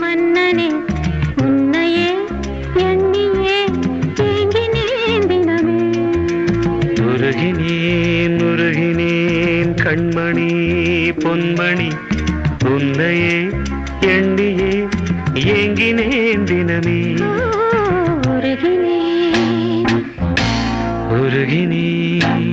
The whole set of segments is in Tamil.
மன்னனே உன்னையே எண்ணியே ஏங்கினேன் தினமே. உருகினேன் உருகினேன் கண்மணி பொன்மணி உன்னையே எண்ணியே ஏங்கினேன் தினமே. உருகினேன் உருகினேன்.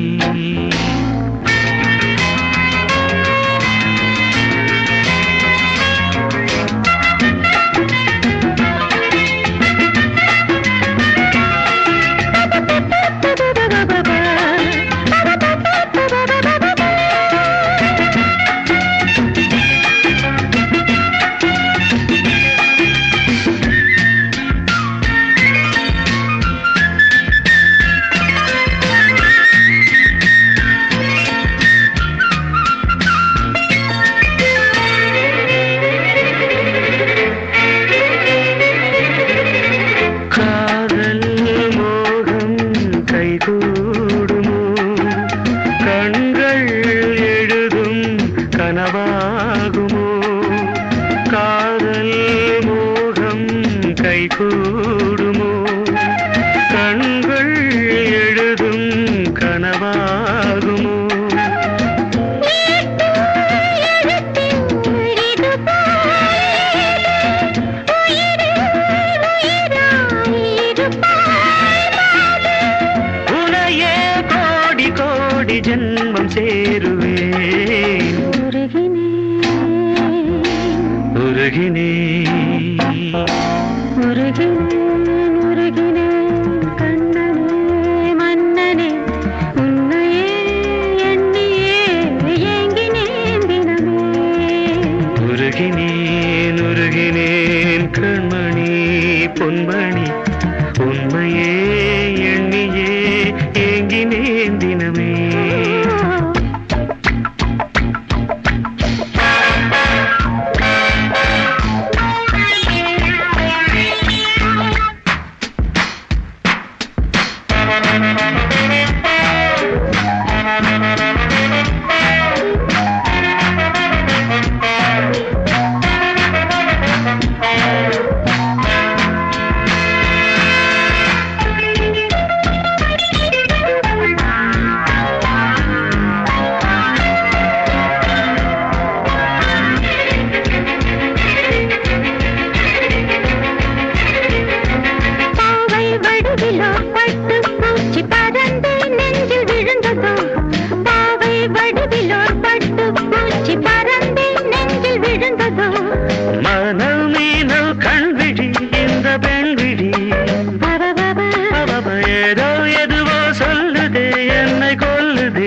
கண்கள் எழுதும் கனவாகுமோ காதல் மோகம் கைகூடுமோ கண்கள் எழுதும் கனவாகுமோ. கோடி ஜென்மம் சேருவேன். உருகினேன் உருகினேன் உருகினேன் கண்ணனே மன்னனே உன்னையே எண்ணியே ஏங்கினேன் தினமே. உருகினேன் உருகினேன் கண்மணி பொன்மணி உண்மையே எண்ணியே ஏங்கினேன் தினமே. மணல் மீனல் கண்விழி இந்த பெண்விழி ஏதோ எதுவோ சொல்லுதே என்னை கொல்லுதே.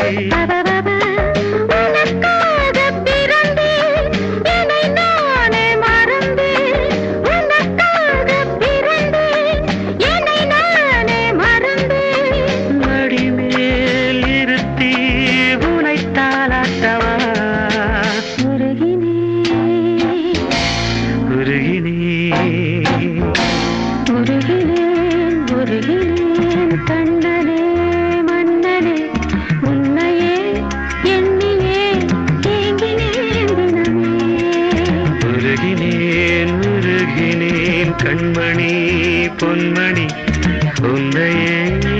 உருகினேன் உருகினேன் கண்ணனே மன்னனே உன்னையே எண்ணியே ஏங்கினேன் தினமே. உருகினேன் உருகினேன் கண்மணி பொன்மணி உன்னையே